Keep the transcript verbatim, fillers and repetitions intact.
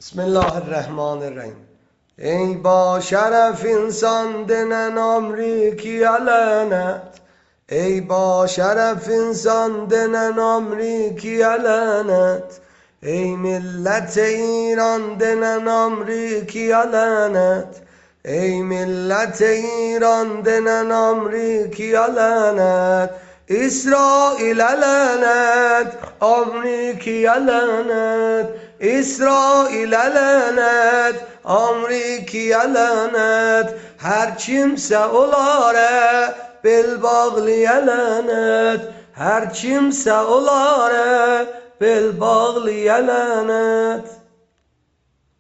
بسم الله الرحمن الرحیم. ای با شرف انسان دنن آمریکیا لعنت، ای با شرف انسان دنن آمریکیا لعنت، ای ملت ایران دنن آمریکیا لعنت، ای ملت ایران دنن آمریکیا لعنت. اسرائیل لعنت، آمریکیا لعنت، İsrail lanet, Amerika'ya lanet, her kimse onlara bel bağlıya lanet, her kimse onlara bel bağlıya lanet.